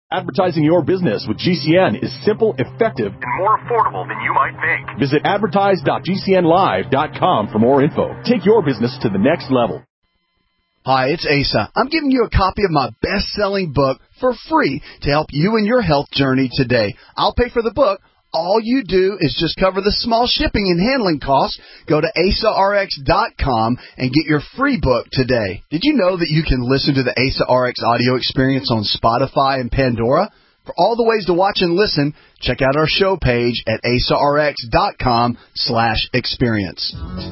Advertising your business with GCN is simple, effective, and more affordable than you might think. Visit advertise.gcnlive.com for more info. Take your business to the next level. Hi, it's Asa. I'm giving you a copy of my best-selling book for free to help you in your health journey today. I'll pay for the book. All you do is just cover the small shipping and handling costs. Go to AsaRx.com and get your free book today. Did you know that you can listen to the AsaRx audio experience on Spotify and Pandora? For all the ways to watch and listen, check out our show page at AsaRx.com/experience.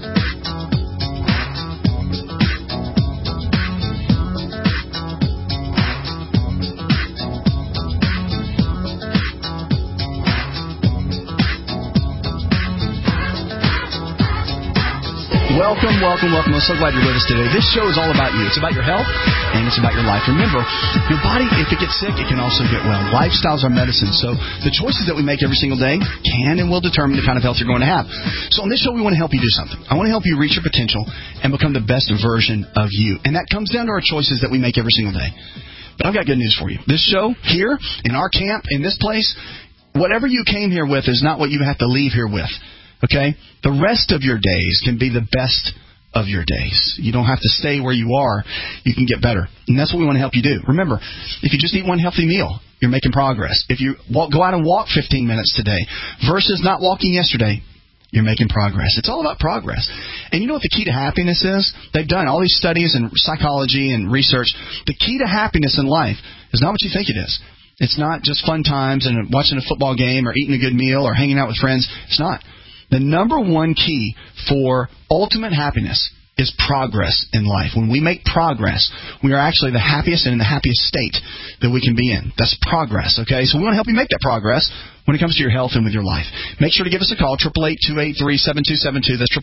Welcome. I'm so glad you're with us today. This show is all about you. It's about your health, and it's about your life. Remember, your body, if it gets sick, it can also get well. Lifestyles are medicine, so the choices that we make every single day can and will determine the kind of health you're going to have. So on this show, we want to help you do something. I want to help you reach your potential and become the best version of you. And that comes down to our choices that we make every single day. But I've got good news for you. This show, here, in our camp, in this place, whatever you came here with is not what you have to leave here with. Okay? The rest of your days can be the best of your days. You don't have to stay where you are. You can get better. And that's what we want to help you do. Remember, if you just eat one healthy meal, you're making progress. If you go out and walk 15 minutes today versus not walking yesterday, you're making progress. It's all about progress. And you know what the key to happiness is? They've done all these studies in psychology and research. The key to happiness in life is not what you think it is. It's not just fun times and watching a football game or eating a good meal or hanging out with friends. It's not. The number one key for ultimate happiness is progress in life. When we make progress, we are actually the happiest and in the happiest state that we can be in. That's progress, okay? So we want to help you make that progress when it comes to your health and with your life. Make sure to give us a call, 888-283-7272. That's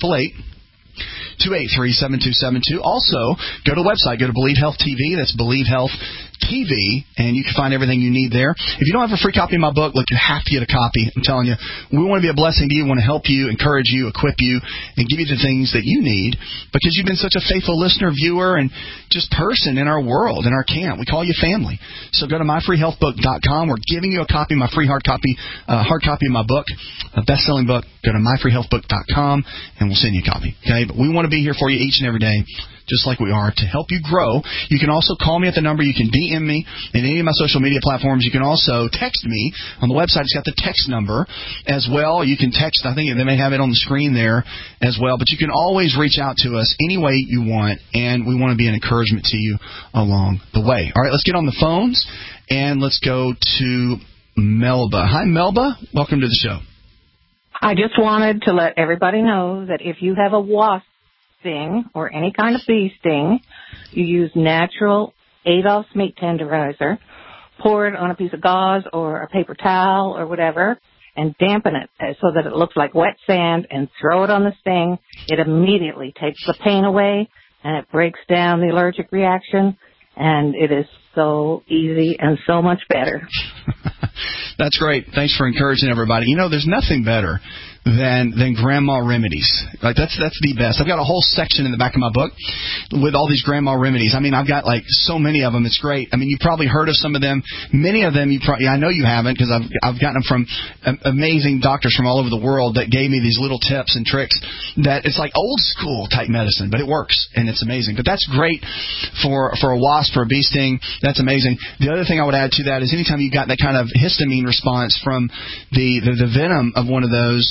888-283-7272. Also, go to the website. Go to Believe Health TV. That's Believe Health TV, and you can find everything you need there. If you don't have a free copy of my book, look, you have to get a copy. I'm telling you, we want to be a blessing to you. We want to help you, encourage you, equip you, and give you the things that you need because you've been such a faithful listener, viewer, and just person in our world, in our camp. We call you family. So go to myfreehealthbook.com. We're giving you a copy, my free hard copy of my book, a best-selling book. Go to myfreehealthbook.com, and we'll send you a copy. Okay? But we want to be here for you each and every day, just like we are, to help you grow. You can also call me at the number. You can DM me in any of my social media platforms. You can also text me on the website. It's got the text number as well. You can text. I think they may have it on the screen there as well. But you can always reach out to us any way you want, and we want to be an encouragement to you along the way. All right, let's get on the phones, and let's go to Melba. Hi, Melba. Welcome to the show. I just wanted to let everybody know that if you have a wasp sting or any kind of bee sting, you use natural Adolph's meat tenderizer, pour it on a piece of gauze or a paper towel or whatever, and dampen it so that it looks like wet sand, and throw it on the sting. It immediately takes the pain away, and it breaks down the allergic reaction, and it is so easy and so much better. That's great. Thanks for encouraging everybody. You know, there's nothing better than grandma remedies. Like that's the best. I've got a whole section in the back of my book with all these grandma remedies. I mean, I've got like so many of them. It's great. I mean, you've probably heard of some of them. Many of them I know you haven't, because I've gotten them from amazing doctors from all over the world that gave me these little tips and tricks that it's like old school type medicine, but it works and it's amazing. But that's great for a wasp, for a bee sting. That's amazing. The other thing I would add to that is anytime you got that kind of histamine response from the venom of one of those,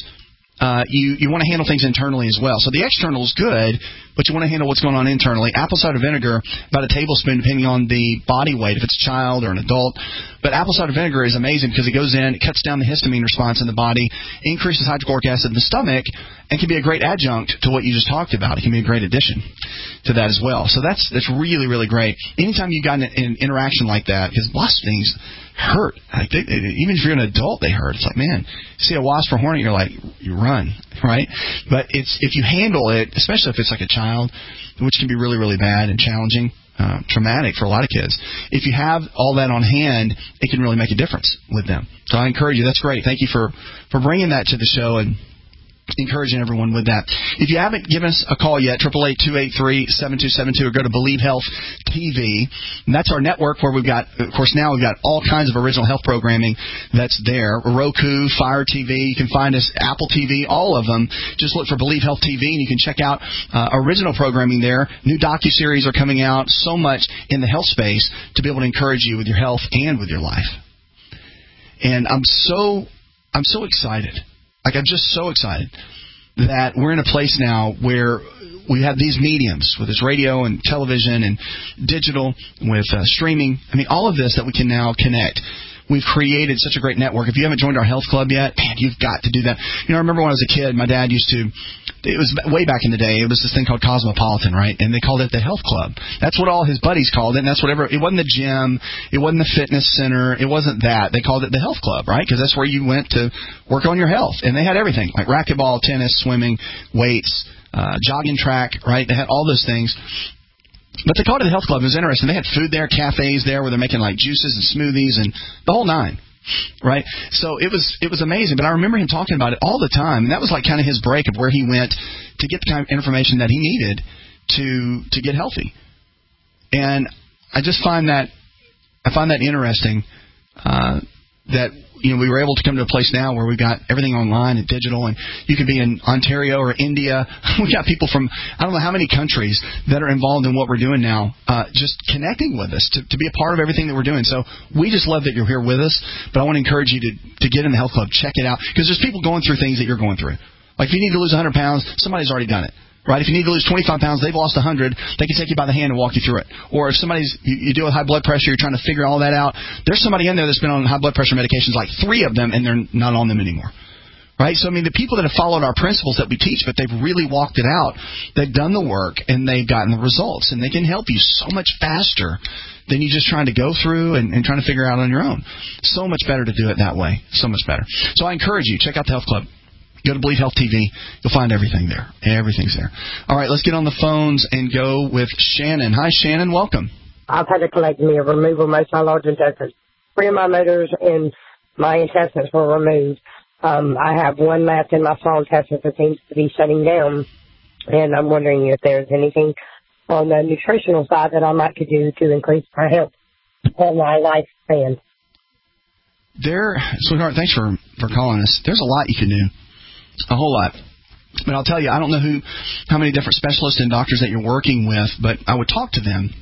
you want to handle things internally as well. So the external is good, but you want to handle what's going on internally. Apple cider vinegar, about a tablespoon, depending on the body weight, if it's a child or an adult. But apple cider vinegar is amazing because it goes in, it cuts down the histamine response in the body, increases hydrochloric acid in the stomach, and can be a great adjunct to what you just talked about. It can be a great addition to that as well. So that's really, really great. Anytime you've got an interaction like that, because lots of things hurt. Like even if you're an adult, they hurt. It's like, man, you see a wasp or hornet, you're like, you run, right? But if you handle it, especially if it's like a child, which can be really, really bad and challenging, traumatic for a lot of kids. If you have all that on hand, it can really make a difference with them. So I encourage you. That's great. Thank you for bringing that to the show. And encouraging everyone with that. If you haven't given us a call yet, 888-283-7272, or go to Believe Health TV. And that's our network where we've got, of course, now we've got all kinds of original health programming that's there. Roku, Fire TV, you can find us, Apple TV, all of them. Just look for Believe Health TV, and you can check out original programming there. New docuseries are coming out, so much in the health space to be able to encourage you with your health and with your life. And I'm so excited. Like, I'm just so excited that we're in a place now where we have these mediums, with this radio and television and digital, with streaming. I mean, all of this that we can now connect. We've created such a great network. If you haven't joined our health club yet, man, you've got to do that. You know, I remember when I was a kid, my dad used to, it was way back in the day, it was this thing called Cosmopolitan, right? And they called it the health club. That's what all his buddies called it, and that's whatever. It wasn't the gym. It wasn't the fitness center. It wasn't that. They called it the health club, right? Because that's where you went to work on your health. And they had everything, like racquetball, tennis, swimming, weights, jogging track, right? They had all those things. But they called it the health club. It was interesting. They had food there, cafes there where they're making like juices and smoothies and the whole nine, right? So it was amazing. But I remember him talking about it all the time, and that was like kind of his break of where he went to get the kind of information that he needed to get healthy. And I just find that interesting that, you know, we were able to come to a place now where we've got everything online and digital, and you could be in Ontario or India. We got people from I don't know how many countries that are involved in what we're doing now, just connecting with us to be a part of everything that we're doing. So we just love that you're here with us, but I want to encourage you to get in the health club, check it out, because there's people going through things that you're going through. Like if you need to lose 100 pounds, somebody's already done it. Right? If you need to lose 25 pounds, they've lost 100. They can take you by the hand and walk you through it. Or if you deal with high blood pressure, you're trying to figure all that out. There's somebody in there that's been on high blood pressure medications, like 3 of them, and they're not on them anymore. Right? So, I mean, the people that have followed our principles that we teach, but they've really walked it out, they've done the work, and they've gotten the results. And they can help you so much faster than you just trying to go through and trying to figure out on your own. So much better to do it that way. So much better. So I encourage you, check out the Health Club. Go to Believe Health TV. You'll find everything there. Everything's there. All right, let's get on the phones and go with Shannon. Hi, Shannon. Welcome. I've had a colectomy, a removal of most of my large intestines. 3 of my motors and my intestines were removed. I have 1 left in my small intestines that seems to be shutting down. And I'm wondering if there's anything on the nutritional side that I might could do to increase my health and my lifespan. Sweetheart, thanks for calling us. There's a lot you can do. A whole lot. But I'll tell you, I don't know how many different specialists and doctors that you're working with, but I would talk to them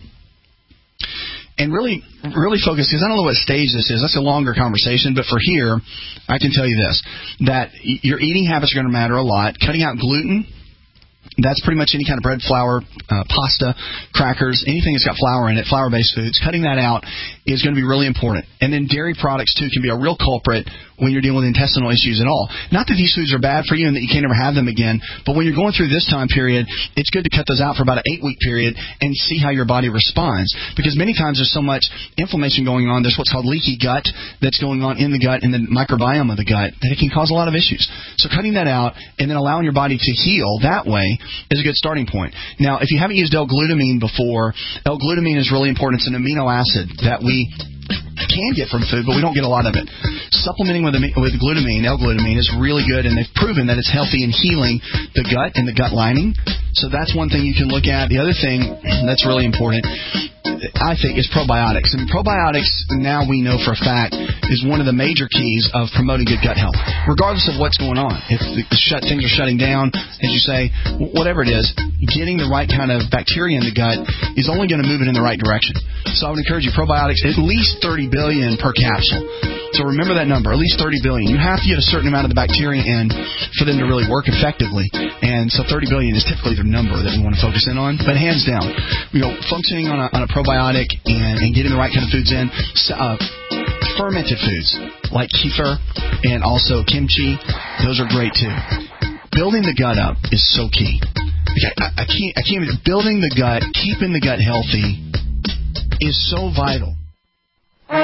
and really focus, because I don't know what stage this is. That's a longer conversation, but for here, I can tell you this, that your eating habits are going to matter a lot. Cutting out gluten, that's pretty much any kind of bread, flour, pasta, crackers, anything that's got flour in it, flour-based foods. Cutting that out is going to be really important. And then dairy products, too, can be a real culprit when you're dealing with intestinal issues at all. Not that these foods are bad for you and that you can't ever have them again, but when you're going through this time period, it's good to cut those out for about an 8-week period and see how your body responds. Because many times there's so much inflammation going on, there's what's called leaky gut that's going on in the gut and the microbiome of the gut, that it can cause a lot of issues. So cutting that out and then allowing your body to heal that way is a good starting point. Now, if you haven't used L-glutamine before, L-glutamine is really important. It's an amino acid that we can get from food, but we don't get a lot of it. Supplementing with glutamine, L-glutamine, is really good, and they've proven that it's healthy in healing the gut and the gut lining. So that's one thing you can look at. The other thing that's really important, I think, is probiotics. And probiotics, now we know for a fact, is one of the major keys of promoting good gut health, regardless of what's going on. If things are shutting down, as you say, whatever it is, getting the right kind of bacteria in the gut is only going to move it in the right direction. So I would encourage you, probiotics, at least 30 billion per capsule. So remember that number, at least 30 billion. You have to get a certain amount of the bacteria in for them to really work effectively. And so 30 billion is typically the number that we want to focus in on. But hands down, functioning on a probiotic and getting the right kind of foods in, fermented foods like kefir and also kimchi, those are great too. Building the gut up is so key. I can't building the gut, keeping the gut healthy is so vital.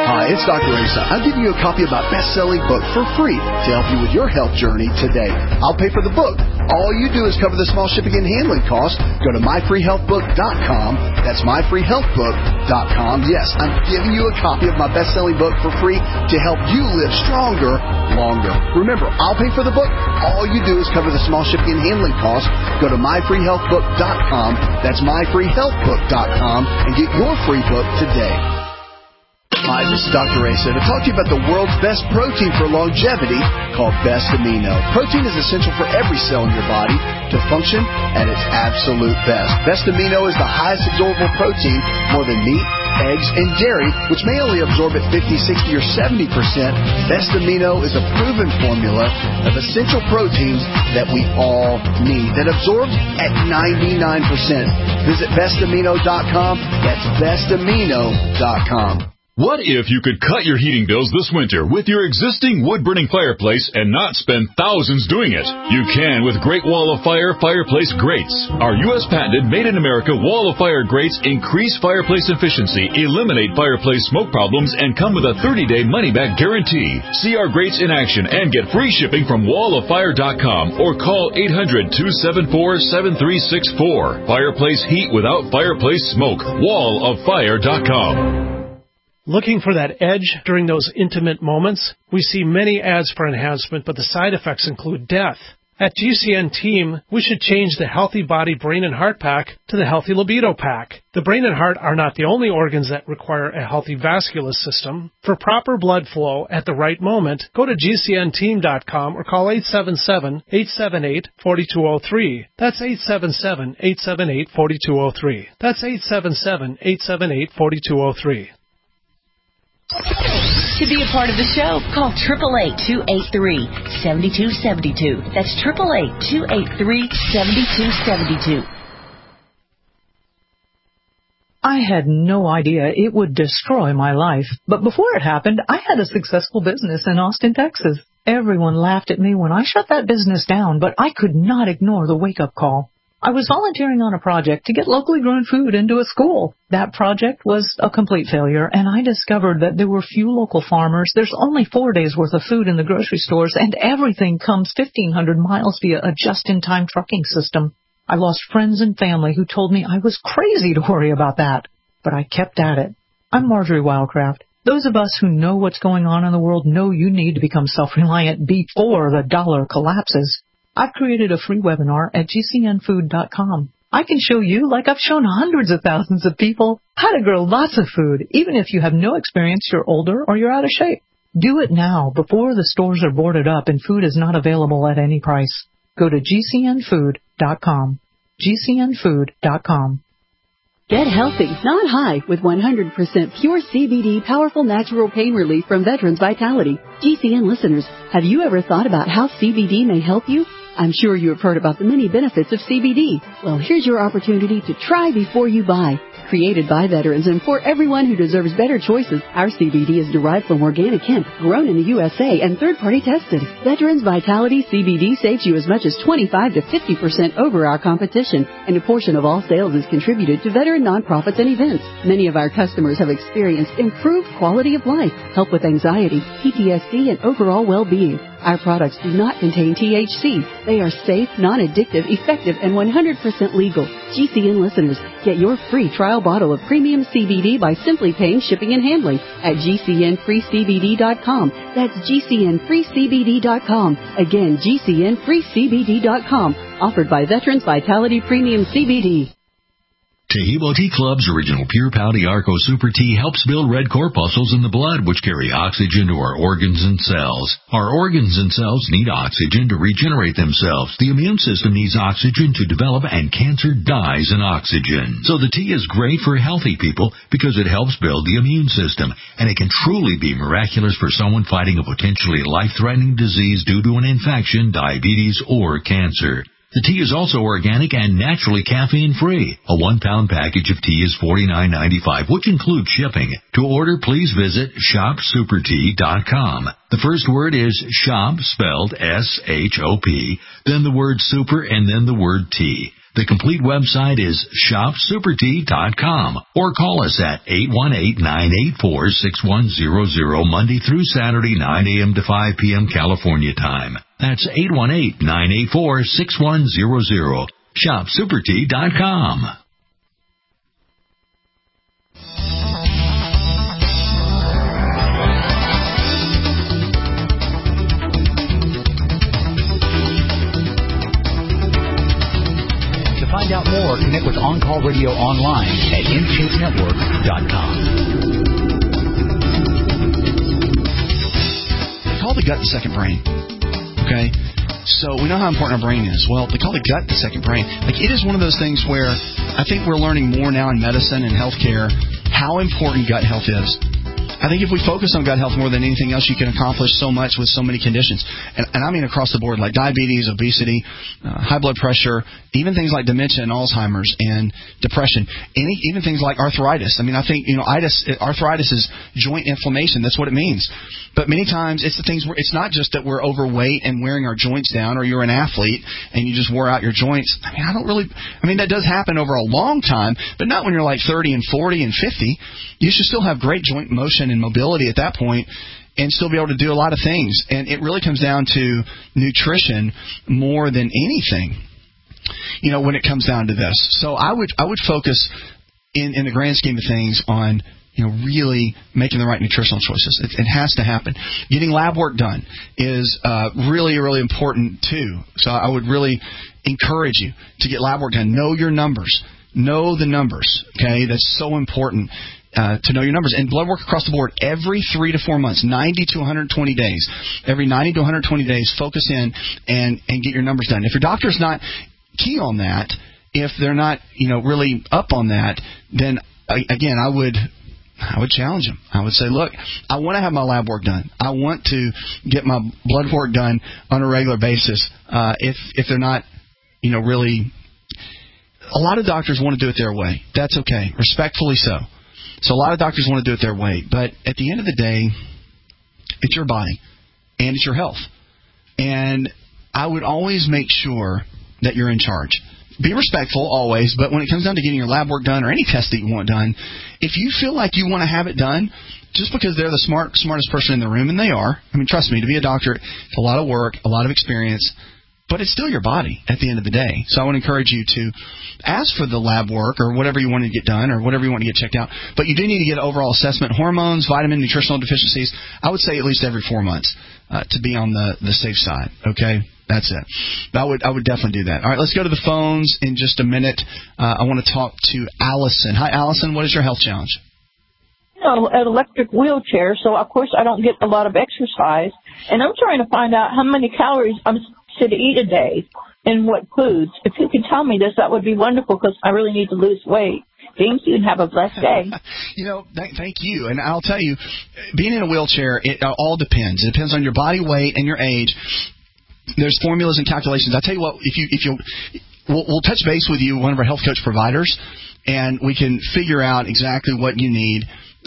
Hi, it's Dr. Asa. I'm giving you a copy of my best-selling book for free to help you with your health journey today. I'll pay for the book. All you do is cover the small shipping and handling costs. Go to myfreehealthbook.com. That's myfreehealthbook.com. Yes, I'm giving you a copy of my best-selling book for free to help you live stronger, longer. Remember, I'll pay for the book. All you do is cover the small shipping and handling costs. Go to myfreehealthbook.com. That's myfreehealthbook.com and get your free book today. Hi, this is Dr. Asa to talk to you about the world's best protein for longevity called Best Amino. Protein is essential for every cell in your body to function at its absolute best. Best Amino is the highest absorbable protein, more than meat, eggs, and dairy, which may only absorb at 50, 60, or 70%. Best Amino is a proven formula of essential proteins that we all need that absorbs at 99%. Visit bestamino.com. That's bestamino.com. What if you could cut your heating bills this winter with your existing wood-burning fireplace and not spend thousands doing it? You can with Great Wall of Fire fireplace grates. Our U.S. patented made-in-America Wall of Fire grates increase fireplace efficiency, eliminate fireplace smoke problems, and come with a 30-day money-back guarantee. See our grates in action and get free shipping from walloffire.com or call 800-274-7364. Fireplace heat without fireplace smoke. walloffire.com. Looking for that edge during those intimate moments? We see many ads for enhancement, but the side effects include death. At GCN Team, we should change the Healthy Body, Brain, and Heart Pack to the Healthy Libido Pack. The brain and heart are not the only organs that require a healthy vascular system. For proper blood flow at the right moment, go to GCNteam.com or call 877-878-4203. That's 877-878-4203. That's 877-878-4203. To be a part of the show, call 888-283-7272. That's 888-283-7272. I had no idea it would destroy my life, but before it happened, I had a successful business in Austin, Texas. Everyone laughed at me when I shut that business down, but I could not ignore the wake-up call. I was volunteering on a project to get locally grown food into a school. That project was a complete failure, and I discovered that there were few local farmers. There's only 4 days' worth of food in the grocery stores, and everything comes 1,500 miles via a just-in-time trucking system. I lost friends and family who told me I was crazy to worry about that, but I kept at it. I'm Marjorie Wildcraft. Those of us who know what's going on in the world know you need to become self-reliant before the dollar collapses. I've created a free webinar at GCNfood.com. I can show you, like I've shown hundreds of thousands of people, how to grow lots of food, even if you have no experience, you're older, or you're out of shape. Do it now, before the stores are boarded up and food is not available at any price. Go to GCNfood.com. GCNfood.com. Get healthy, not high, with 100% pure CBD powerful natural pain relief from Veterans Vitality. GCN listeners, have you ever thought about how CBD may help you? I'm sure you have heard about the many benefits of CBD. Well, here's your opportunity to try before you buy. Created by veterans and for everyone who deserves better choices, our CBD is derived from organic hemp, grown in the USA, and third-party tested. Veterans Vitality CBD saves you as much as 25 to 50% over our competition, and a portion of all sales is contributed to veteran nonprofits and events. Many of our customers have experienced improved quality of life, help with anxiety, PTSD, and overall well-being. Our products do not contain THC. They are safe, non-addictive, effective, and 100% legal. GCN listeners, get your free trial bottle of premium CBD by simply paying shipping and handling at GCNFreeCBD.com. That's GCNFreeCBD.com. Again, GCNFreeCBD.com. Offered by Veterans Vitality Premium CBD. Tahibo Tea Club's original Pure Pouty Arco Super Tea helps build red corpuscles in the blood, which carry oxygen to our organs and cells. Our organs and cells need oxygen to regenerate themselves. The immune system needs oxygen to develop, and cancer dies in oxygen. So the tea is great for healthy people because it helps build the immune system, and it can truly be miraculous for someone fighting a potentially life-threatening disease due to an infection, diabetes, or cancer. The tea is also organic and naturally caffeine-free. A 1-pound package of tea is $49.95, which includes shipping. To order, please visit shopsupertea.com. The first word is shop, spelled S-H-O-P, then the word super, and then the word tea. The complete website is shopsupertea.com or call us at 818-984-6100 Monday through Saturday, 9 a.m. to 5 p.m. California time. That's 818-984-6100. shopsupertea.com. To find out more, connect with On Call Radio online at InShapeNetwork.com. They call the gut the second brain. Okay? So we know how important our brain is. Well, they call the gut the second brain. Like, it is one of those things where I think we're learning more now in medicine and healthcare how important gut health is. I think if we focus on gut health more than anything else, you can accomplish so much with so many conditions. And I mean across the board, like diabetes, obesity, high blood pressure, even things like dementia and Alzheimer's and depression, even things like arthritis. I mean, I think, arthritis is joint inflammation. That's what it means. But many times it's the things where it's not just that we're overweight and wearing our joints down, or you're an athlete and you just wore out your joints. That does happen over a long time, but not when you're like 30 and 40 and 50. You should still have great joint motion and mobility at that point and still be able to do a lot of things. And it really comes down to nutrition more than anything, when it comes down to this. So I would focus in the grand scheme of things on really making the right nutritional choices. It has to happen. Getting lab work done is really, really important too. So I would really encourage you to get lab work done. Know your numbers. Know the numbers. Okay, that's so important. To know your numbers. And blood work across the board every 3 to 4 months, 90 to 120 days. Every 90 to 120 days, focus in and get your numbers done. If your doctor's not key on that, if they're not really up on that, then again I would challenge them. I would say, look, I want to have my lab work done. I want to get my blood work done on a regular basis. If they're not really, a lot of doctors want to do it their way. That's okay, respectfully so. So a lot of doctors want to do it their way, but at the end of the day, it's your body and it's your health. And I would always make sure that you're in charge. Be respectful always, but when it comes down to getting your lab work done or any test that you want done, if you feel like you want to have it done, just because they're the smartest person in the room, and they are, trust me, to be a doctor, it's a lot of work, a lot of experience, but it's still your body at the end of the day. So I would encourage you to ask for the lab work or whatever you want to get done or whatever you want to get checked out. But you do need to get an overall assessment, hormones, vitamin, nutritional deficiencies. I would say at least every 4 months to be on the safe side. Okay? That's it. But I would definitely do that. All right, let's go to the phones in just a minute. I want to talk to Allison. Hi, Allison. What is your health challenge? An electric wheelchair, so of course I don't get a lot of exercise. And I'm trying to find out how many calories I should eat a day and what foods. If you could tell me this, that would be wonderful because I really need to lose weight. James, you have a blessed day. Thank you. And I'll tell you, being in a wheelchair, it all depends. It depends on your body weight and your age. There's formulas and calculations. I'll tell you what, we'll touch base with you, one of our health coach providers, and we can figure out exactly what you need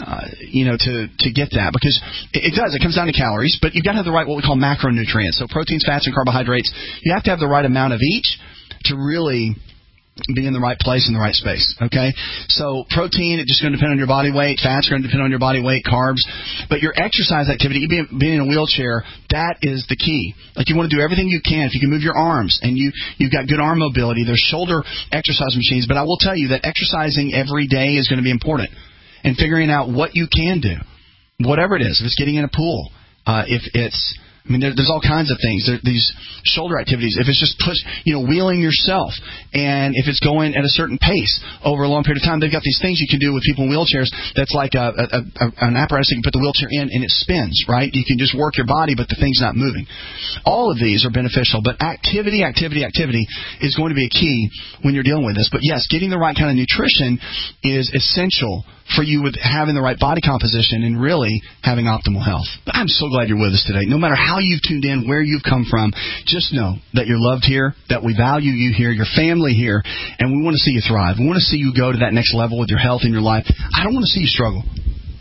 to get that, because it comes down to calories, but you've got to have the right, what we call macronutrients. So proteins, fats, and carbohydrates, you have to have the right amount of each to really be in the right place in the right space. Okay? So protein, it's just going to depend on your body weight. Fats are going to depend on your body weight, carbs. But your exercise activity, being in a wheelchair, that is the key. Like, you want to do everything you can. If you can move your arms and you've got good arm mobility, there's shoulder exercise machines. But I will tell you that exercising every day is going to be important. And figuring out what you can do, whatever it is. If it's getting in a pool, if it's, there's all kinds of things. These shoulder activities. If it's just wheeling yourself, and if it's going at a certain pace over a long period of time, they've got these things you can do with people in wheelchairs. That's like an apparatus you can put the wheelchair in, and it spins. Right? You can just work your body, but the thing's not moving. All of these are beneficial, but activity is going to be a key when you're dealing with this. But yes, getting the right kind of nutrition is essential for you with having the right body composition and really having optimal health. I'm so glad you're with us today. No matter how you've tuned in, where you've come from, just know that you're loved here, that we value you here, your family here, and we want to see you thrive. We want to see you go to that next level with your health and your life. I don't want to see you struggle.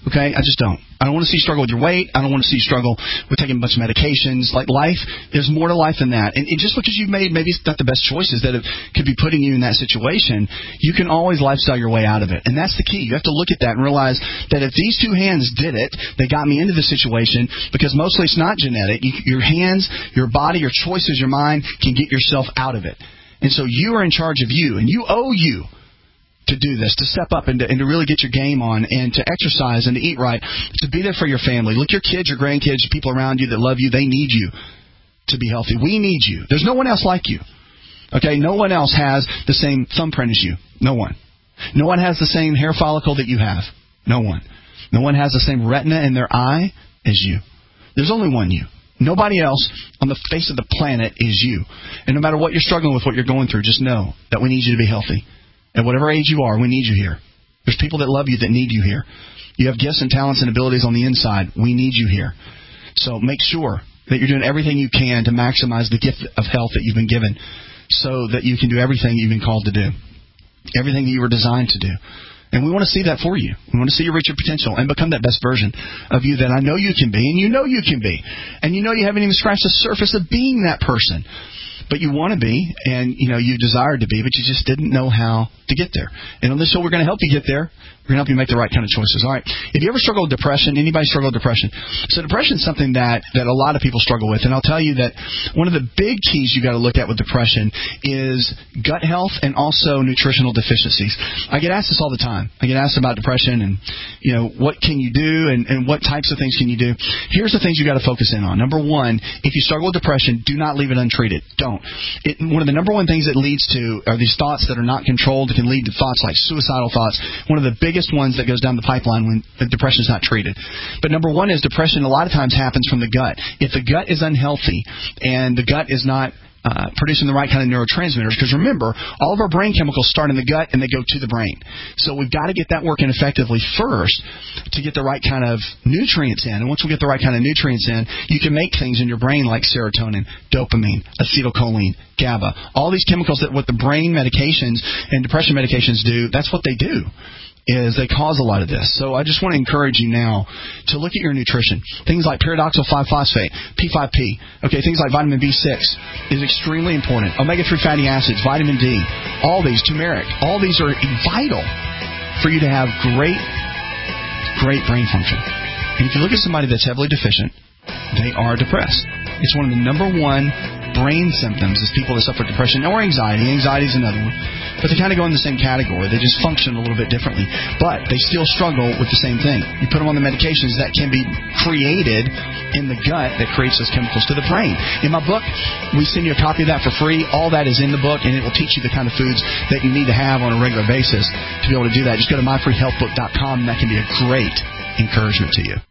Okay? I just don't. I don't want to see you struggle with your weight. I don't want to see you struggle with taking a bunch of medications. Like life, there's more to life than that. And just because you've made maybe not the best choices that could be putting you in that situation, you can always lifestyle your way out of it. And that's the key. You have to look at that and realize that if these two hands did it, they got me into the situation, because mostly it's not genetic. Your hands, your body, your choices, your mind can get yourself out of it. And so you are in charge of you, and you owe you to do this, to step up and to really get your game on, and to exercise and to eat right, to be there for your family. Look, your kids, your grandkids, people around you that love you, they need you to be healthy. We need you. There's no one else like you. Okay? No one else has the same thumbprint as you. No one. No one has the same hair follicle that you have. No one. No one has the same retina in their eye as you. There's only one you. Nobody else on the face of the planet is you. And no matter what you're struggling with, what you're going through, just know that we need you to be healthy. At whatever age you are, we need you here. There's people that love you that need you here. You have gifts and talents and abilities on the inside. We need you here. So make sure that you're doing everything you can to maximize the gift of health that you've been given, so that you can do everything you've been called to do, everything that you were designed to do. And we want to see that for you. We want to see you reach your potential and become that best version of you that I know you can be, and you know you can be. And you know you haven't even scratched the surface of being that person. But you want to be, and you desired to be, but you just didn't know how to get there. And on this show, we're going to help you get there. We're going to help you make the right kind of choices. All right. If you ever struggle with depression, anybody struggle with depression? So depression is something that a lot of people struggle with. And I'll tell you that one of the big keys you got to look at with depression is gut health and also nutritional deficiencies. I get asked this all the time. I get asked about depression and, what can you do and what types of things can you do? Here's the things you got to focus in on. Number one, if you struggle with depression, do not leave it untreated. Don't. One of the number one things it leads to are these thoughts that are not controlled. It can lead to thoughts like suicidal thoughts. One of the biggest ones that goes down the pipeline when the depression is not treated. But number one is depression a lot of times happens from the gut. If the gut is unhealthy and the gut is not producing the right kind of neurotransmitters, because remember, all of our brain chemicals start in the gut and they go to the brain. So we've got to get that working effectively first to get the right kind of nutrients in. And once we get the right kind of nutrients in, you can make things in your brain like serotonin, dopamine, acetylcholine, GABA. All these chemicals that what the brain medications and depression medications do, that's what they do. Is they cause a lot of this. So I just want to encourage you now to look at your nutrition. Things like pyridoxal 5-phosphate, P5P, things like vitamin B6 is extremely important. Omega-3 fatty acids, vitamin D, all these, turmeric, all these are vital for you to have great brain function. And if you look at somebody that's heavily deficient, they are depressed. It's one of the number one brain symptoms is people that suffer depression or anxiety. Anxiety is another one. But they kind of go in the same category. They just function a little bit differently. But they still struggle with the same thing. You put them on the medications that can be created in the gut that creates those chemicals to the brain. In my book, we send you a copy of that for free. All that is in the book, and it will teach you the kind of foods that you need to have on a regular basis to be able to do that. Just go to myfreehealthbook.com, and that can be a great encouragement to you.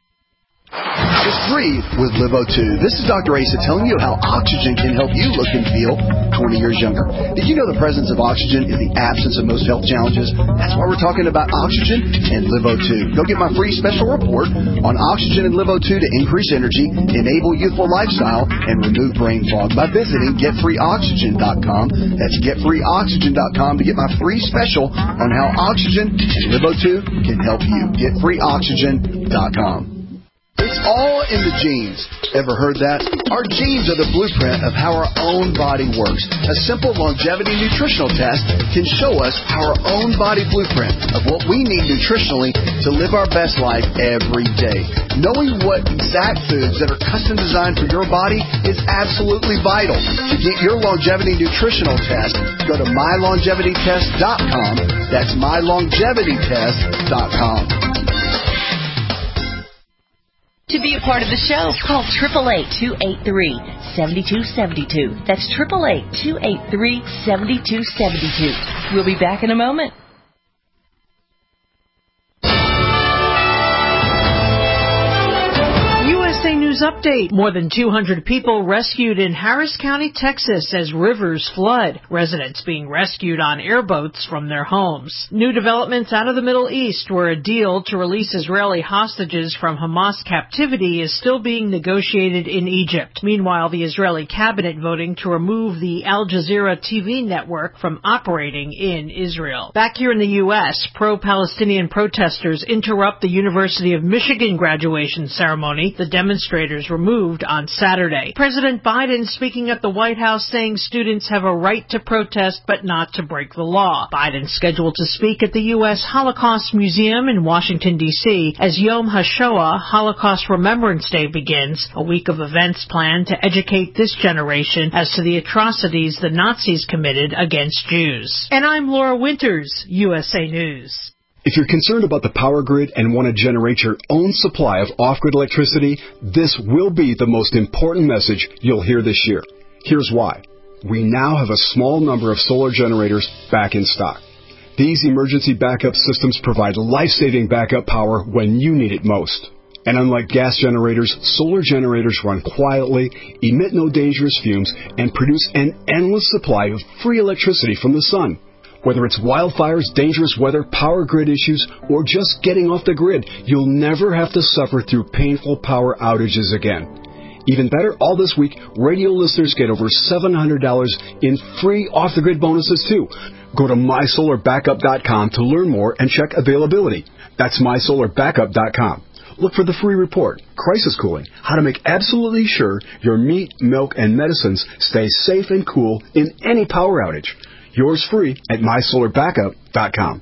Just breathe with LiveO2. This is Dr. Asa telling you how oxygen can help you look and feel 20 years younger. Did you know the presence of oxygen is the absence of most health challenges? That's why we're talking about oxygen and LiveO2. Go get my free special report on oxygen and LiveO2 to increase energy, enable youthful lifestyle, and remove brain fog by visiting GetFreeOxygen.com. That's GetFreeOxygen.com to get my free special on how oxygen and LiveO2 can help you. GetFreeOxygen.com. It's all in the genes. Ever heard that? Our genes are the blueprint of how our own body works. A simple longevity nutritional test can show us our own body blueprint of what we need nutritionally to live our best life every day. Knowing what exact foods that are custom designed for your body is absolutely vital. To get your longevity nutritional test, go to mylongevitytest.com. That's mylongevitytest.com. To be a part of the show, call 888-283-7272. That's 888-283-7272. We'll be back in a moment. USA News News update. More than 200 people rescued in Harris County, Texas as rivers flood. Residents being rescued on airboats from their homes. New developments out of the Middle East, where a deal to release Israeli hostages from Hamas captivity is still being negotiated in Egypt. Meanwhile, the Israeli cabinet voting to remove the Al Jazeera TV network from operating in Israel. Back here in the U.S., pro-Palestinian protesters interrupt the University of Michigan graduation ceremony. The demonstrators were moved on Saturday. President Biden speaking at the White House saying students have a right to protest but not to break the law. Biden scheduled to speak at the U.S. Holocaust Museum in Washington, D.C. as Yom HaShoah, Holocaust Remembrance Day, begins, a week of events planned to educate this generation as to the atrocities the Nazis committed against Jews. And I'm Laura Winters, USA News. If you're concerned about the power grid and want to generate your own supply of off-grid electricity, this will be the most important message you'll hear this year. Here's why. We now have a small number of solar generators back in stock. These emergency backup systems provide life-saving backup power when you need it most. And unlike gas generators, solar generators run quietly, emit no dangerous fumes, and produce an endless supply of free electricity from the sun. Whether it's wildfires, dangerous weather, power grid issues, or just getting off the grid, you'll never have to suffer through painful power outages again. Even better, all this week, radio listeners get over $700 in free off-the-grid bonuses, too. Go to mysolarbackup.com to learn more and check availability. That's mysolarbackup.com. Look for the free report, Crisis Cooling, how to make absolutely sure your meat, milk, and medicines stay safe and cool in any power outage. Yours free at mysolarbackup.com.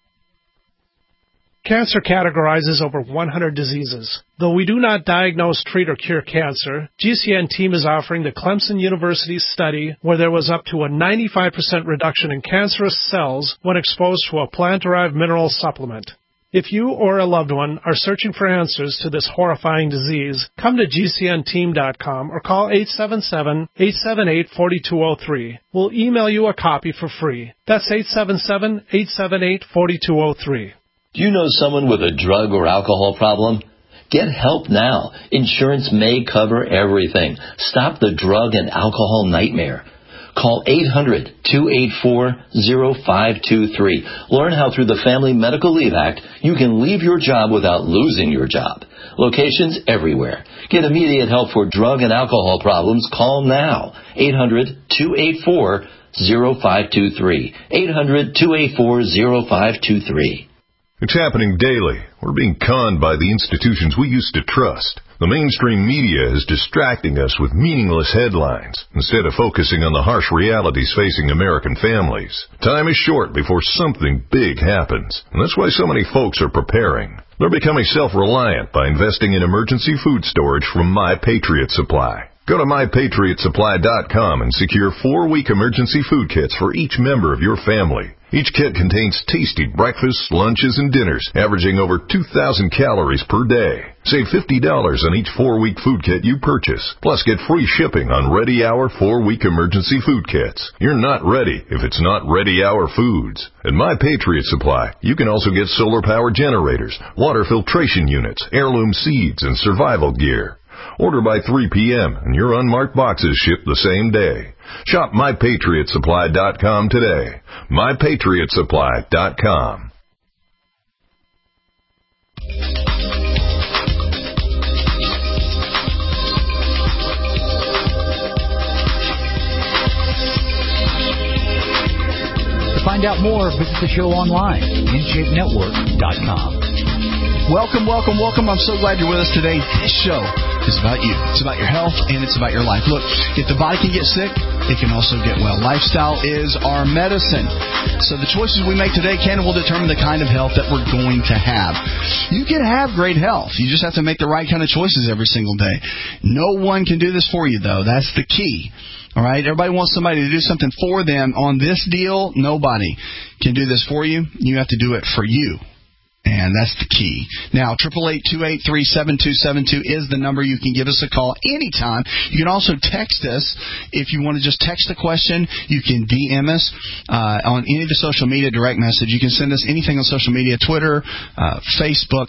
Cancer categorizes over 100 diseases. Though we do not diagnose, treat, or cure cancer, GCN team is offering the Clemson University study where there was up to a 95% reduction in cancerous cells when exposed to a plant-derived mineral supplement. If you or a loved one are searching for answers to this horrifying disease, come to GCNteam.com or call 877-878-4203. We'll email you a copy for free. That's 877-878-4203. Do you know someone with a drug or alcohol problem? Get help now. Insurance may cover everything. Stop the drug and alcohol nightmare. Call 800-284-0523. Learn how through the Family Medical Leave Act, you can leave your job without losing your job. Locations everywhere. Get immediate help for drug and alcohol problems. Call now. 800-284-0523. 800-284-0523. It's happening daily. We're being conned by the institutions we used to trust. The mainstream media is distracting us with meaningless headlines instead of focusing on the harsh realities facing American families. Time is short before something big happens, and that's why so many folks are preparing. They're becoming self-reliant by investing in emergency food storage from My Patriot Supply. Go to MyPatriotSupply.com and secure 4-week emergency food kits for each member of your family. Each kit contains tasty breakfasts, lunches, and dinners, averaging over 2,000 calories per day. Save $50 on each 4-week food kit you purchase. Plus, get free shipping on Ready Hour 4-week emergency food kits. You're not ready if it's not Ready Hour Foods. At My Patriot Supply, you can also get solar power generators, water filtration units, heirloom seeds, and survival gear. Order by 3 p.m. and your unmarked boxes ship the same day. Shop MyPatriotSupply.com today. MyPatriotSupply.com. To find out more, visit the show online, InShapeNetwork.com. Welcome. I'm so glad you're with us today. This show is about you. It's about your health, and it's about your life. Look, if the body can get sick, it can also get well. Lifestyle is our medicine. So the choices we make today can and will determine the kind of health that we're going to have. You can have great health. You just have to make the right kind of choices every single day. No one can do this for you, though. That's the key. All right? Everybody wants somebody to do something for them. On this deal, nobody can do this for you. You have to do it for you. And that's the key. Now, 888-283-7272 is the number. You can give us a call anytime. You can also text us if you want to just text the question. You can DM us on any of the social media direct message. You can send us anything on social media, Twitter, Facebook,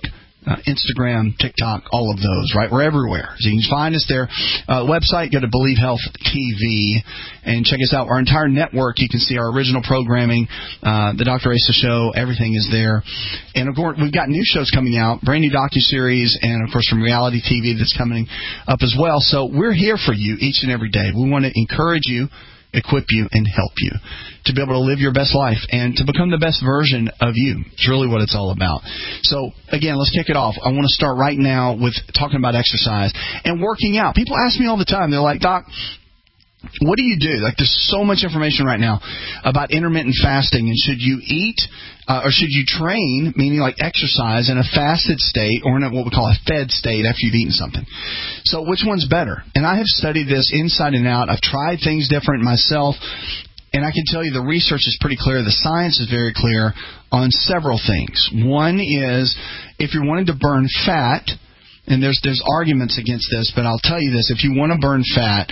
Instagram, TikTok, all of those, right? We're everywhere. So you can find us there. Website, go to Believe Health TV and check us out. Our entire network, you can see our original programming, the Dr. Asa Show, everything is there. And, of course, we've got new shows coming out, brand new docuseries, and, of course, from reality TV that's coming up as well. So we're here for you each and every day. We want to encourage you, equip you, and help you to be able to live your best life and to become the best version of you. It's really what it's all about. So, again, let's kick it off. I want to start right now with talking about exercise and working out. People ask me all the time. They're like, Doc, what do you do? Like, there's so much information right now about intermittent fasting, and should you eat or should you train, meaning like exercise, in a fasted state or in what we call a fed state after you've eaten something? So which one's better? And I have studied this inside and out. I've tried things different myself, and I can tell you the research is pretty clear. The science is very clear on several things. One is if you're wanting to burn fat, and there's arguments against this, but I'll tell you this. If you want to burn fat,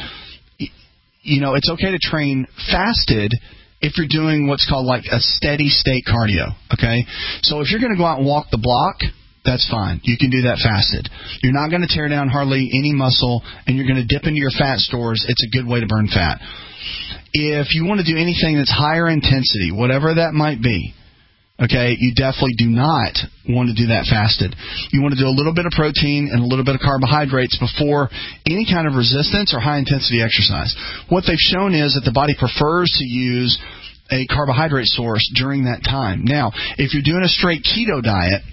it's okay to train fasted if you're doing what's called like a steady state cardio, okay? So if you're going to go out and walk the block, that's fine. You can do that fasted. You're not going to tear down hardly any muscle, and you're going to dip into your fat stores. It's a good way to burn fat. If you want to do anything that's higher intensity, whatever that might be, okay, you definitely do not want to do that fasted. You want to do a little bit of protein and a little bit of carbohydrates before any kind of resistance or high-intensity exercise. What they've shown is that the body prefers to use a carbohydrate source during that time. Now, if you're doing a straight keto diet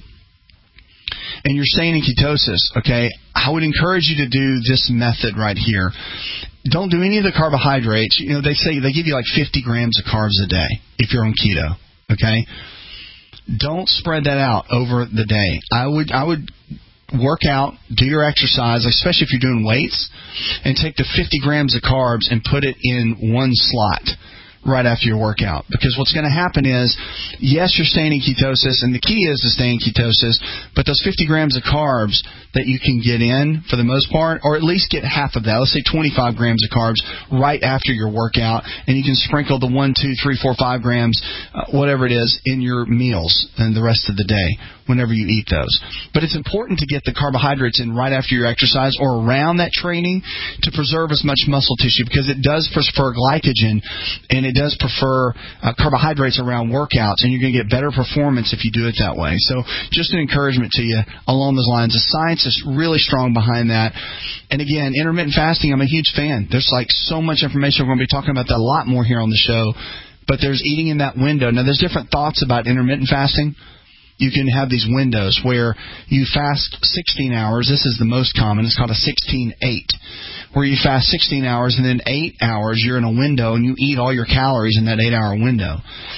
and you're staying in ketosis, okay, I would encourage you to do this method right here. Don't do any of the carbohydrates. They say they give you like 50 grams of carbs a day if you're on keto, okay? Don't spread that out over the day. I would work out, do your exercise, especially if you're doing weights, and take the 50 grams of carbs and put it in one slot right after your workout. Because what's going to happen is, yes, you're staying in ketosis, and the key is to stay in ketosis, but those 50 grams of carbs that you can get in, for the most part, or at least get half of that, let's say 25 grams of carbs right after your workout, and you can sprinkle the 1, 2, 3, 4, 5 grams, whatever it is, in your meals and the rest of the day whenever you eat those. But it's important to get the carbohydrates in right after your exercise or around that training to preserve as much muscle tissue, because it does prefer glycogen and it does prefer carbohydrates around workouts, and you're going to get better performance if you do it that way. So just an encouragement to you along those lines. The science is really strong behind that. And again, intermittent fasting, I'm a huge fan. There's like so much information. We're going to be talking about that a lot more here on the show. But there's eating in that window. Now, there's different thoughts about intermittent fasting. You can have these windows where you fast 16 hours. This is the most common. It's called a 16-8, where you fast 16 hours and then 8 hours you're in a window and you eat all your calories in that 8-hour window.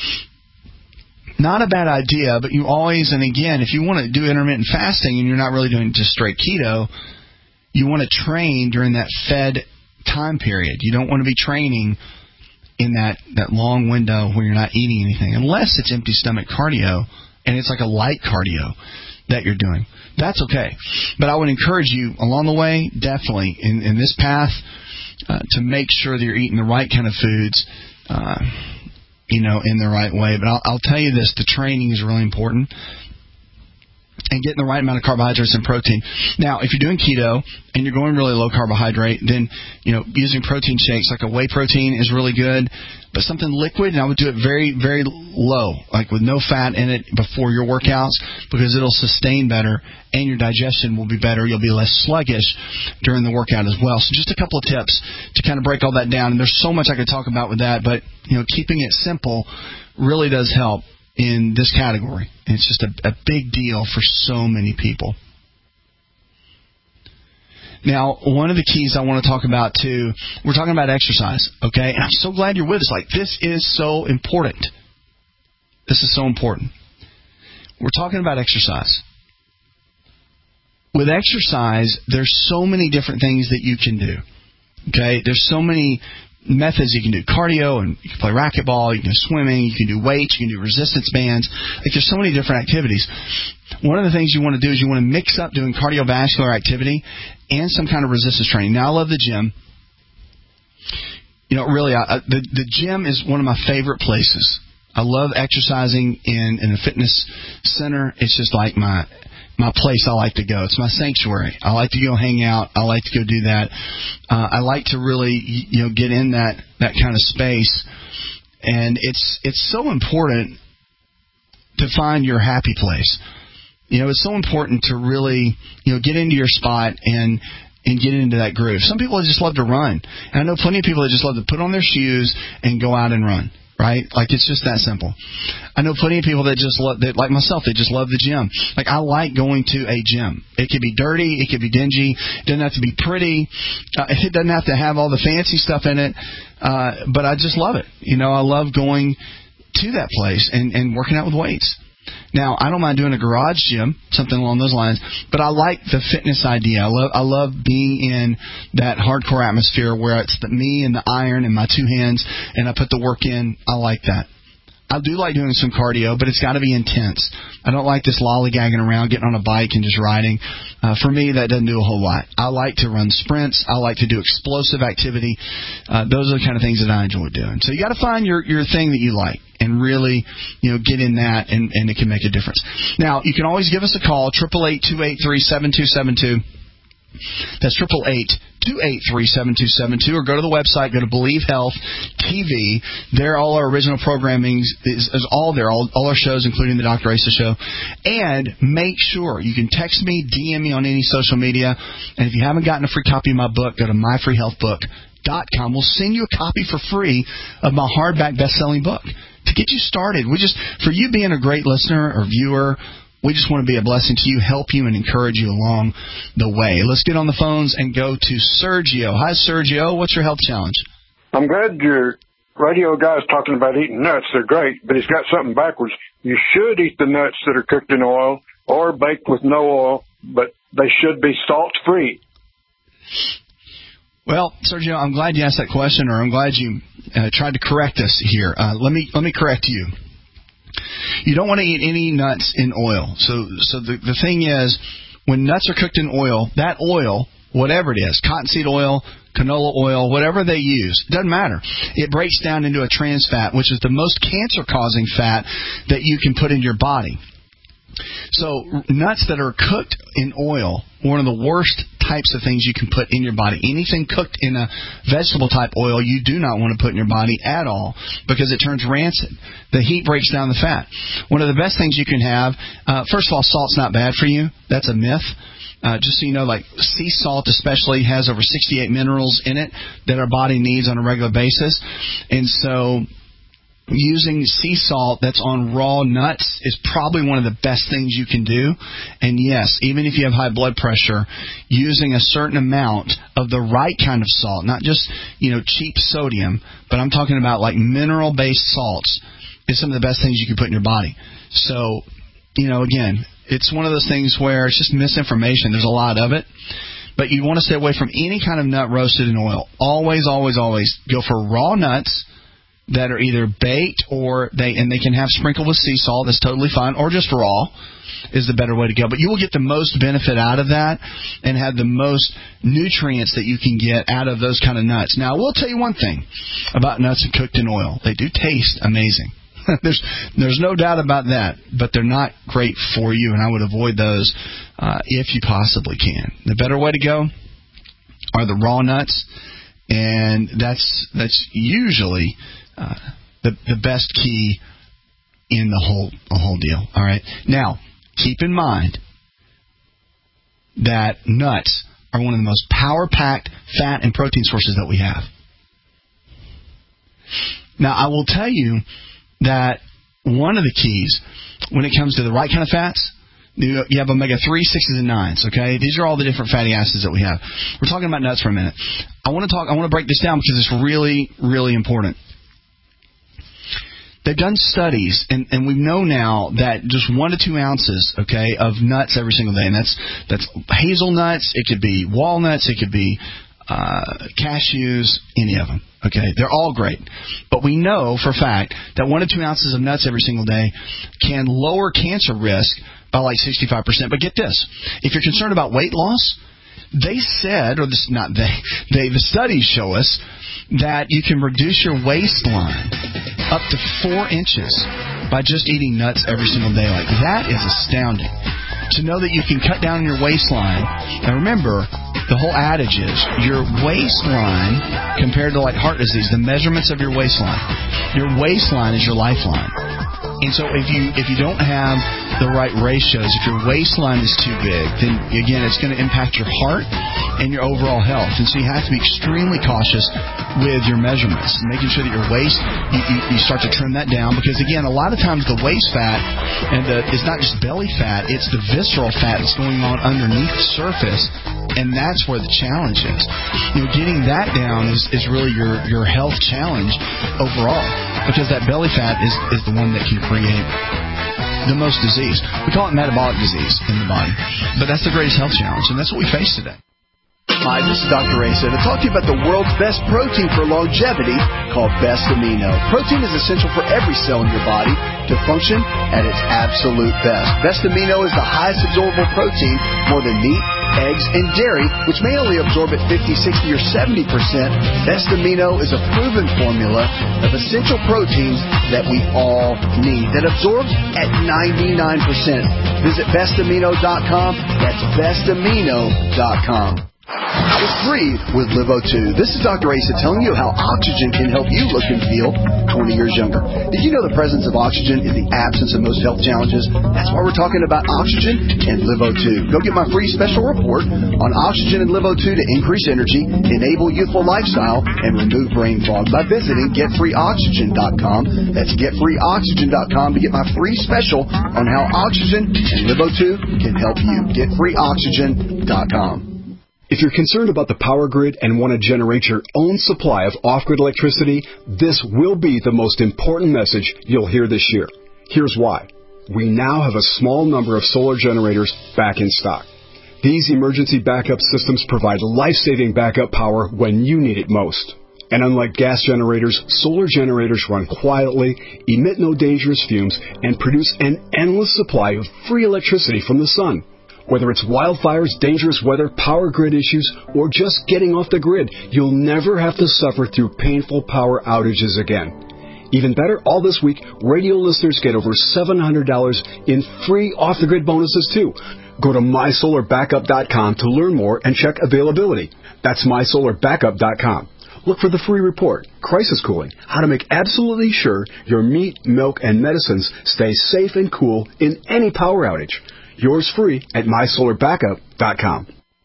Not a bad idea, but you always, and again, if you want to do intermittent fasting and you're not really doing just straight keto, you want to train during that fed time period. You don't want to be training in that long window where you're not eating anything, unless it's empty stomach cardio and it's like a light cardio that you're doing. That's okay. But I would encourage you along the way, definitely, in this path, to make sure that you're eating the right kind of foods, in the right way. But I'll tell you this, the training is really important. And getting the right amount of carbohydrates and protein. Now, if you're doing keto and you're going really low carbohydrate, then, using protein shakes like a whey protein is really good. But something liquid, and I would do it very, very low, like with no fat in it before your workouts, because it'll sustain better and your digestion will be better. You'll be less sluggish during the workout as well. So just a couple of tips to kind of break all that down. And there's so much I could talk about with that, but, keeping it simple really does help in this category. And it's just a big deal for so many people. Now, one of the keys I want to talk about, too, we're talking about exercise, okay? And I'm so glad you're with us. Like, this is so important. This is so important. We're talking about exercise. With exercise, there's so many different things that you can do, okay? There's so many methods you can do. Cardio, and you can play racquetball, you can do swimming, you can do weights, you can do resistance bands. Like, there's so many different activities. One of the things you want to do is you want to mix up doing cardiovascular activity and some kind of resistance training. Now, I love the gym. Really, the gym is one of my favorite places. I love exercising in a fitness center. It's just like my my place I like to go. It's my sanctuary. I like to go hang out. I like to go do that. I like to really, get in that kind of space. And it's so important to find your happy place. It's so important to really, get into your spot and get into that groove. Some people just love to run. And I know plenty of people that just love to put on their shoes and go out and run. Right? Like, it's just that simple. I know plenty of people that just love, that, like myself, they just love the gym. Like, I like going to a gym. It could be dirty. It could be dingy. It doesn't have to be pretty. It doesn't have to have all the fancy stuff in it. But I just love it. I love going to that place and working out with weights. Now, I don't mind doing a garage gym, something along those lines, but I like the fitness idea. I love being in that hardcore atmosphere where it's me and the iron and my two hands, and I put the work in. I like that. I do like doing some cardio, but it's got to be intense. I don't like this lollygagging around, getting on a bike and just riding. For me, that doesn't do a whole lot. I like to run sprints. I like to do explosive activity. Those are the kind of things that I enjoy doing. So you got to find your thing that you like and really, get in that, and it can make a difference. Now, you can always give us a call, 888-283-7272. That's 888-283-7272, or go to the website, go to Believe Health TV. There, all our original programming is all there, all our shows, including the Dr. Asa Show. And make sure you can text me, DM me on any social media. And if you haven't gotten a free copy of my book, go to myfreehealthbook.com. We'll send you a copy for free of my hardback best-selling book to get you started. For you being a great listener or viewer, we just want to be a blessing to you, help you, and encourage you along the way. Let's get on the phones and go to Sergio. Hi, Sergio. What's your health challenge? I'm glad your radio guy's talking about eating nuts. They're great, but he's got something backwards. You should eat the nuts that are cooked in oil or baked with no oil, but they should be salt-free. Well, Sergio, I'm glad you asked that question, or I'm glad you tried to correct us here. Let me correct you. You don't want to eat any nuts in oil. So the thing is, when nuts are cooked in oil, that oil, whatever it is, cottonseed oil, canola oil, whatever they use, doesn't matter. It breaks down into a trans fat, which is the most cancer-causing fat that you can put in your body. So nuts that are cooked in oil, one of the worst types of things you can put in your body. Anything cooked in a vegetable-type oil, you do not want to put in your body at all because it turns rancid. The heat breaks down the fat. One of the best things you can have, first of all, salt's not bad for you. That's a myth. Just so you know, like sea salt especially has over 68 minerals in it that our body needs on a regular basis. And so using sea salt that's on raw nuts is probably one of the best things you can do. And yes, even if you have high blood pressure, using a certain amount of the right kind of salt, not just, cheap sodium, but I'm talking about like mineral-based salts, is some of the best things you can put in your body. So, again, it's one of those things where it's just misinformation. There's a lot of it. But you want to stay away from any kind of nut roasted in oil. Always, always, always go for raw nuts that are either baked or they can have sprinkled with sea salt. That's totally fine. Or just raw is the better way to go. But you will get the most benefit out of that and have the most nutrients that you can get out of those kind of nuts. Now, I will tell you one thing about nuts cooked in oil. They do taste amazing. There's no doubt about that. But they're not great for you, and I would avoid those if you possibly can. The better way to go are the raw nuts, and that's usually the best key in the whole deal. All right. Now, keep in mind that nuts are one of the most power-packed fat and protein sources that we have. Now, I will tell you that one of the keys when it comes to the right kind of fats, you have omega-3, 6s, and 9s, okay? These are all the different fatty acids that we have. We're talking about nuts for a minute. I want to break this down because it's really, really important. They've done studies, and we know now that just 1 to 2 ounces, okay, of nuts every single day, and that's hazelnuts, it could be walnuts, it could be cashews, any of them, okay? They're all great. But we know for a fact that 1 to 2 ounces of nuts every single day can lower cancer risk by like 65%. But get this, if you're concerned about weight loss, they said, or this not they, the studies show us that you can reduce your waistline up to 4 inches by just eating nuts every single day. Like, that is astounding. to know that you can cut down your waistline. And remember, the whole adage is your waistline compared to like heart disease, the measurements of your waistline is your lifeline. And so if you don't have the right ratios, if your waistline is too big, then again it's going to impact your heart and your overall health. And so you have to be extremely cautious with your measurements, making sure that your waist, you start to trim that down, because again, a lot of times the waist fat and it's not just belly fat, it's the visceral fat that's going on underneath the surface, and that's where the challenge is. Getting that down is really your health challenge overall, because that belly fat is the one that can create the most disease. We call it metabolic disease in the body, but that's the greatest health challenge, and that's what we face today. Hi, this is Dr. Asa to talk to you about the world's best protein for longevity called Best Amino. Protein is essential for every cell in your body to function at its absolute best. Best Amino is the highest absorbable protein, more than meat, eggs, and dairy, which may only absorb at 50, 60, or 70%. Best Amino is a proven formula of essential proteins that we all need, that absorbs at 99%. Visit bestamino.com. That's bestamino.com. It's free with LiveO2. This is Dr. Asa telling you how oxygen can help you look and feel 20 years younger. Did you know the presence of oxygen is the absence of most health challenges? That's why we're talking about oxygen and LiveO2. Go get my free special report on oxygen and LiveO2 to increase energy, enable youthful lifestyle, and remove brain fog by visiting getfreeoxygen.com. That's getfreeoxygen.com to get my free special on how oxygen and LiveO2 can help you. Getfreeoxygen.com. If you're concerned about the power grid and want to generate your own supply of off-grid electricity, this will be the most important message you'll hear this year. Here's why. We now have a small number of solar generators back in stock. These emergency backup systems provide life-saving backup power when you need it most. And unlike gas generators, solar generators run quietly, emit no dangerous fumes, and produce an endless supply of free electricity from the sun. Whether it's wildfires, dangerous weather, power grid issues, or just getting off the grid, you'll never have to suffer through painful power outages again. Even better, all this week, radio listeners get over $700 in free off-the-grid bonuses, too. Go to mysolarbackup.com to learn more and check availability. That's mysolarbackup.com. Look for the free report, Crisis Cooling, how to make absolutely sure your meat, milk, and medicines stay safe and cool in any power outage. Yours free at mysolarbackup.com.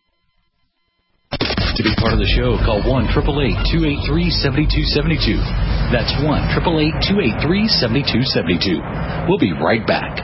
To be part of the show, call 1-888-283-7272. That's 1-888-283-7272. We'll be right back.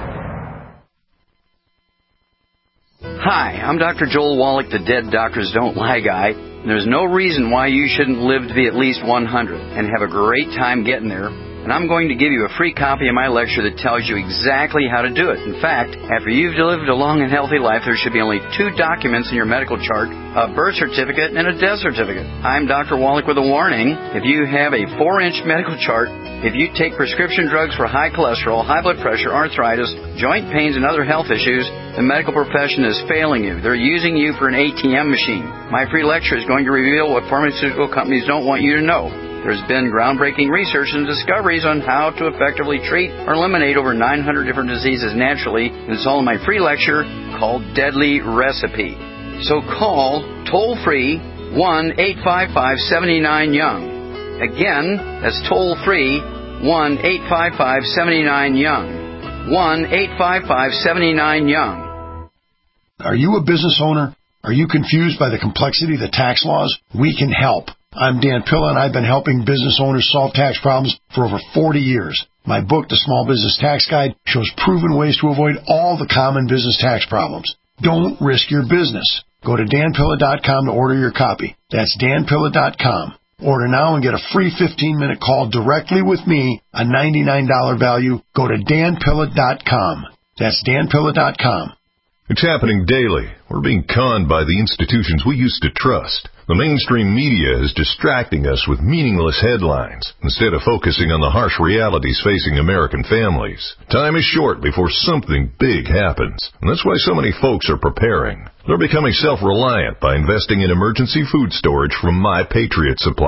Hi, I'm Dr. Joel Wallach, the Dead Doctors Don't Lie guy. There's no reason why you shouldn't live to be at least 100 and have a great time getting there. And I'm going to give you a free copy of my lecture that tells you exactly how to do it. In fact, after you've lived a long and healthy life, there should be only 2 documents in your medical chart, a birth certificate and a death certificate. I'm Dr. Wallach with a warning. If you have a 4-inch medical chart, if you take prescription drugs for high cholesterol, high blood pressure, arthritis, joint pains, and other health issues, the medical profession is failing you. They're using you for an ATM machine. My free lecture is going to reveal what pharmaceutical companies don't want you to know. There's been groundbreaking research and discoveries on how to effectively treat or eliminate over 900 different diseases naturally, and it's all in my free lecture called Deadly Recipe. So call toll-free 1-855-79-YOUNG. Again, that's toll-free 1-855-79-YOUNG. 1-855-79-YOUNG. Are you a business owner? Are you confused by the complexity of the tax laws? We can help. I'm Dan Pilla, and I've been helping business owners solve tax problems for over 40 years. My book, The Small Business Tax Guide, shows proven ways to avoid all the common business tax problems. Don't risk your business. Go to danpilla.com to order your copy. That's danpilla.com. Order now and get a free 15-minute call directly with me, a $99 value. Go to danpilla.com. That's danpilla.com. It's happening daily. We're being conned by the institutions we used to trust. The mainstream media is distracting us with meaningless headlines instead of focusing on the harsh realities facing American families. Time is short before something big happens, and that's why so many folks are preparing. They're becoming self-reliant by investing in emergency food storage from My Patriot Supply.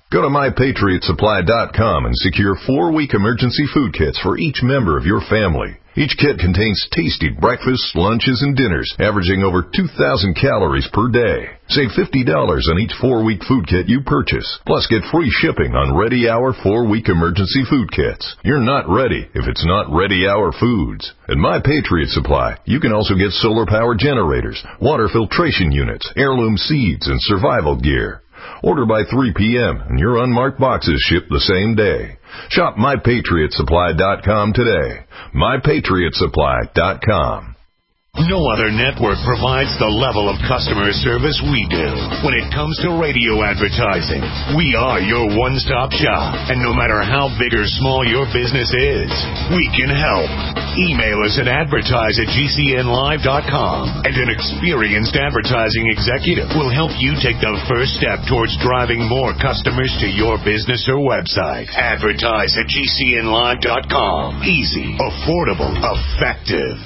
Go to MyPatriotSupply.com and secure 4-week emergency food kits for each member of your family. Each kit contains tasty breakfasts, lunches, and dinners, averaging over 2,000 calories per day. Save $50 on each 4-week food kit you purchase. Plus, get free shipping on Ready Hour 4-week emergency food kits. You're not ready if it's not Ready Hour foods. At My Patriot Supply, you can also get solar-powered generators, water filtration units, heirloom seeds, and survival gear. Order by 3 p.m. and your unmarked boxes ship the same day. Shop MyPatriotSupply.com today. MyPatriotSupply.com. No other network provides the level of customer service we do. When it comes to radio advertising, we are your one-stop shop. And no matter how big or small your business is, we can help. Email us at advertise@gcnlive.com, and an experienced advertising executive will help you take the first step towards driving more customers to your business or website. Advertise@gcnlive.com. Easy, affordable, effective.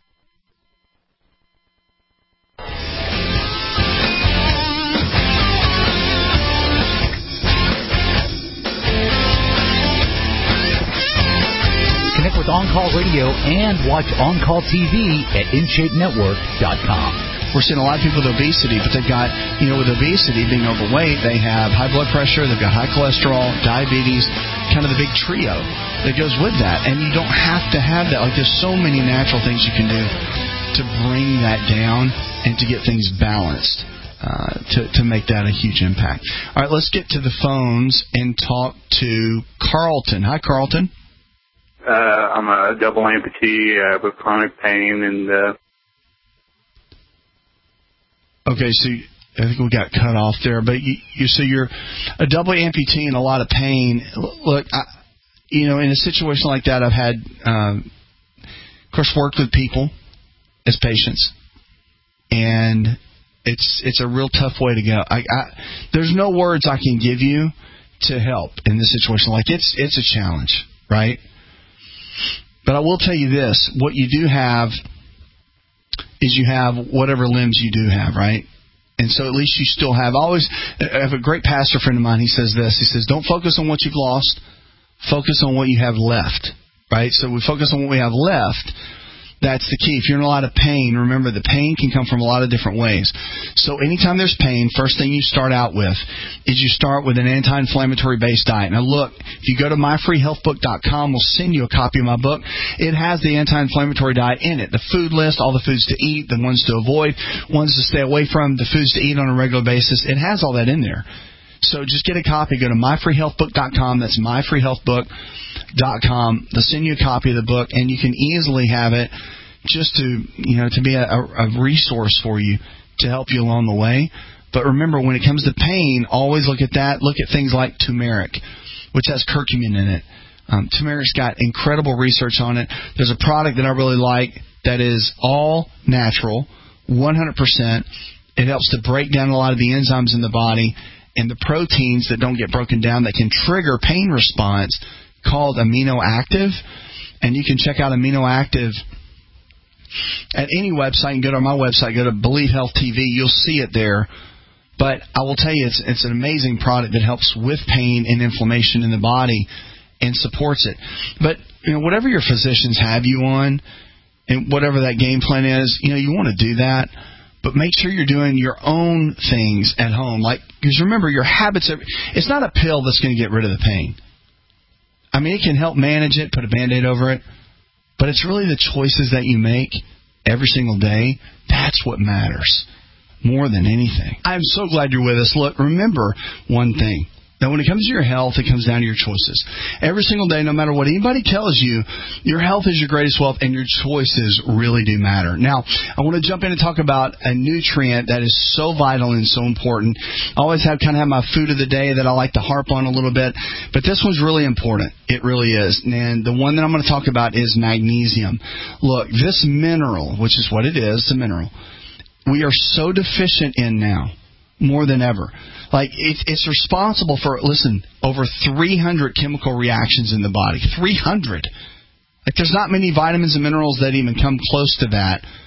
Connect with On-Call Radio and watch On-Call TV at InShapeNetwork.com. We're seeing a lot of people with obesity, but they've got, with obesity, being overweight, they have high blood pressure, they've got high cholesterol, diabetes, kind of the big trio that goes with that. And you don't have to have that. Like, there's so many natural things you can do to bring that down and to get things balanced. To make that a huge impact. All right, let's get to the phones and talk to Carlton. Hi, Carlton. I'm a double amputee with chronic pain, and okay, so I think we got cut off there. But so you're a double amputee and a lot of pain. Look, in a situation like that, I've had, of course, worked with people as patients, and it's a real tough way to go. There's no words I can give you to help in this situation. Like, it's a challenge, right? But I will tell you this: what you do have is you have whatever limbs you do have, right? And so at least you still have. I have a great pastor friend of mine. He says this. He says, "Don't focus on what you've lost. Focus on what you have left." Right? So we focus on what we have left. That's the key. If you're in a lot of pain, remember the pain can come from a lot of different ways. So anytime there's pain, first thing you start out with is you start with an anti-inflammatory based diet. Now look, if you go to myfreehealthbook.com, we'll send you a copy of my book. It has the anti-inflammatory diet in it. The food list, all the foods to eat, the ones to avoid, ones to stay away from, the foods to eat on a regular basis. It has all that in there. So just get a copy. Go to myfreehealthbook.com. That's myfreehealthbook.com. They'll send you a copy of the book, and you can easily have it just to be a resource for you to help you along the way. But remember, when it comes to pain, always look at that. Look at things like turmeric, which has curcumin in it. Turmeric's got incredible research on it. There's a product that I really like that is all natural, 100%. It helps to break down a lot of the enzymes in the body and the proteins that don't get broken down that can trigger pain response, called Amino Active. And you can check out Amino Active at any website. You can go to my website, go to Believe Health TV. You'll see it there. But I will tell you, it's an amazing product that helps with pain and inflammation in the body and supports it. But whatever your physicians have you on, and whatever that game plan is, you want to do that. But make sure you're doing your own things at home. Because remember, your habits it's not a pill that's going to get rid of the pain. I mean, it can help manage it, put a Band-Aid over it. But it's really the choices that you make every single day. That's what matters more than anything. I'm so glad you're with us. Look, remember one thing. That when it comes to your health, it comes down to your choices. Every single day, no matter what anybody tells you, your health is your greatest wealth, and your choices really do matter. Now, I want to jump in and talk about a nutrient that is so vital and so important. I always have my food of the day that I like to harp on a little bit, but this one's really important. It really is. And the one that I'm going to talk about is magnesium. Look, this mineral, which is what it is, it's a mineral, we are so deficient in now, more than ever. It's responsible for, over 300 chemical reactions in the body. 300. There's not many vitamins and minerals that even come close to that.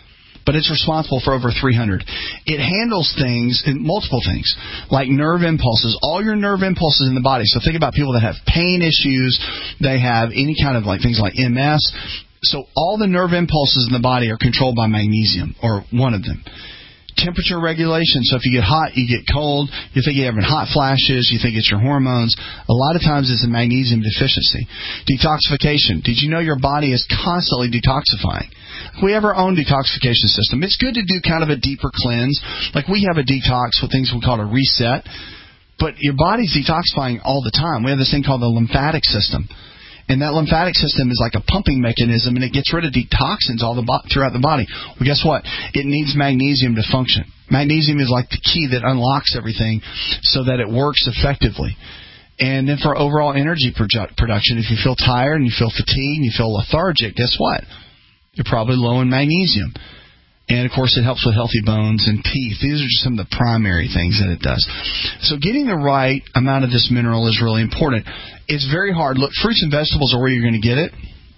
but it's responsible for over 300. It handles things, multiple things, like nerve impulses, all your nerve impulses in the body. So think about people that have pain issues, they have any kind of like things like MS. So all the nerve impulses in the body are controlled by magnesium, or one of them. Temperature regulation. So if you get hot, you get cold, you think you're having hot flashes, you think it's your hormones. A lot of times it's a magnesium deficiency. Detoxification. Did you know your body is constantly detoxifying? We have our own detoxification system. It's good to do kind of a deeper cleanse. Like we have a detox with things we call a reset. But your body's detoxifying all the time. We have this thing called the lymphatic system. And that lymphatic system is like a pumping mechanism, and it gets rid of toxins throughout the body. Well, guess what? It needs magnesium to function. Magnesium is like the key that unlocks everything so that it works effectively. And then for overall energy production, if you feel tired and you feel fatigued and you feel lethargic, guess what? You're probably low in magnesium. And, of course, it helps with healthy bones and teeth. These are just some of the primary things that it does. So getting the right amount of this mineral is really important. It's very hard. Look, fruits and vegetables are where you're going to get it.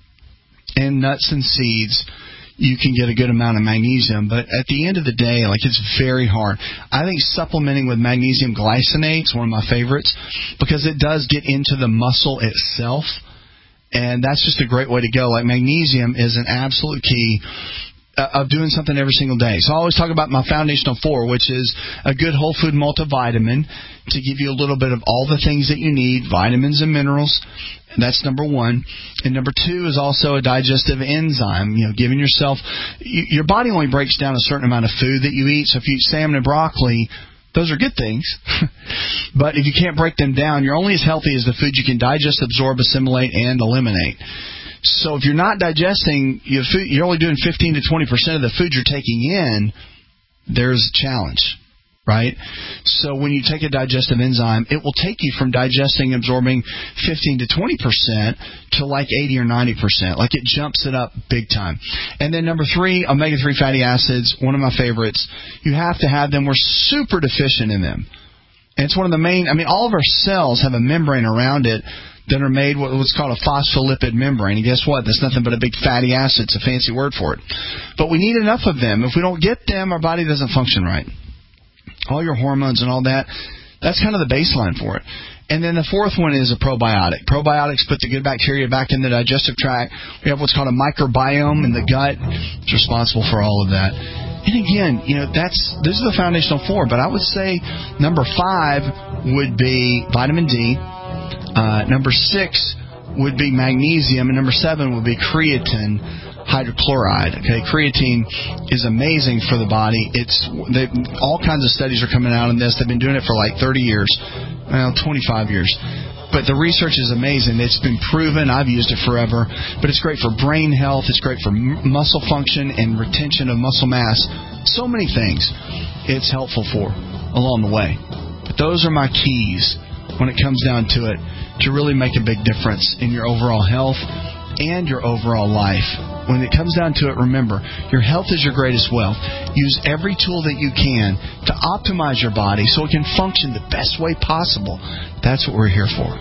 And nuts and seeds, you can get a good amount of magnesium. But at the end of the day, like, it's very hard. I think supplementing with magnesium glycinate is one of my favorites because it does get into the muscle itself. And that's just a great way to go. Like, magnesium is an absolute key of doing something every single day. So I always talk about my Foundational 4, which is a good whole food multivitamin to give you a little bit of all the things that you need, vitamins and minerals. And that's number 1. And number 2 is also a digestive enzyme, giving yourself, your body only breaks down a certain amount of food that you eat. So if you eat salmon and broccoli, those are good things. But if you can't break them down, you're only as healthy as the food you can digest, absorb, assimilate, and eliminate. So if you're not digesting your food, you're only doing 15 to 20% of the food you're taking in, there's a challenge, right? So when you take a digestive enzyme, it will take you from digesting, absorbing 15 to 20% to like 80 or 90%. Like it jumps it up big time. And then number 3, omega-3 fatty acids, one of my favorites. You have to have them. We're super deficient in them. And it's one of the main, all of our cells have a membrane around it that are made what's called a phospholipid membrane. And guess what? That's nothing but a big fatty acid. It's a fancy word for it. But we need enough of them. If we don't get them, our body doesn't function right. All your hormones and all that, that's kind of the baseline for it. And then the 4th one is a probiotic. Probiotics put the good bacteria back in the digestive tract. We have what's called a microbiome in the gut. It's responsible for all of that. And again, those are the Foundational 4. But I would say number 5 would be vitamin D. Number 6 would be magnesium, and number 7 would be creatine hydrochloride. Okay, creatine is amazing for the body. All kinds of studies are coming out on this. They've been doing it for like 30 years, 25 years. But the research is amazing. It's been proven. I've used it forever. But it's great for brain health. It's great for muscle function and retention of muscle mass. So many things it's helpful for along the way. But those are my keys when it comes down to it, to really make a big difference in your overall health and your overall life. When it comes down to it, remember, your health is your greatest wealth. Use every tool that you can to optimize your body so it can function the best way possible. That's what we're here for.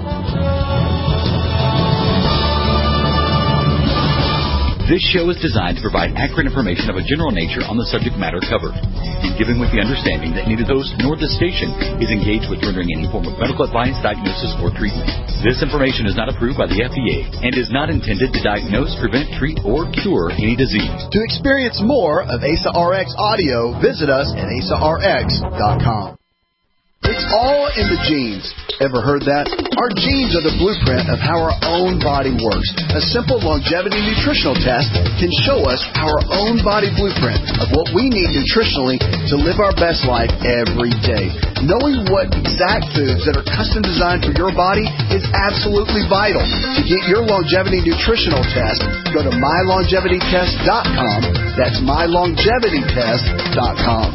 This show is designed to provide accurate information of a general nature on the subject matter covered, given with the understanding that neither the host nor the station is engaged with rendering any form of medical advice, diagnosis, or treatment. This information is not approved by the FDA and is not intended to diagnose, prevent, treat, or cure any disease. To experience more of ASA RX audio, visit us at asarx.com. It's all in the genes. Ever heard that? Our genes are the blueprint of how our own body works. A simple longevity nutritional test can show us our own body blueprint of what we need nutritionally to live our best life every day. Knowing what exact foods that are custom designed for your body is absolutely vital. To get your longevity nutritional test, go to mylongevitytest.com. That's mylongevitytest.com.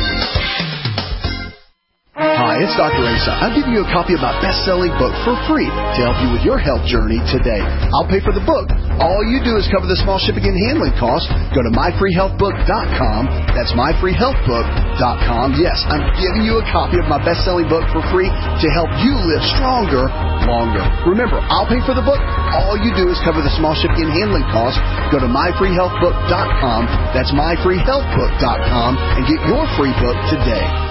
Hi, it's Dr. Asa. I'm giving you a copy of my best-selling book for free to help you with your health journey today. I'll pay for the book. All you do is cover the small shipping and handling costs. Go to myfreehealthbook.com. That's myfreehealthbook.com. Yes, I'm giving you a copy of my best-selling book for free to help you live stronger, longer. Remember, I'll pay for the book. All you do is cover the small shipping and handling costs. Go to myfreehealthbook.com. That's myfreehealthbook.com and get your free book today.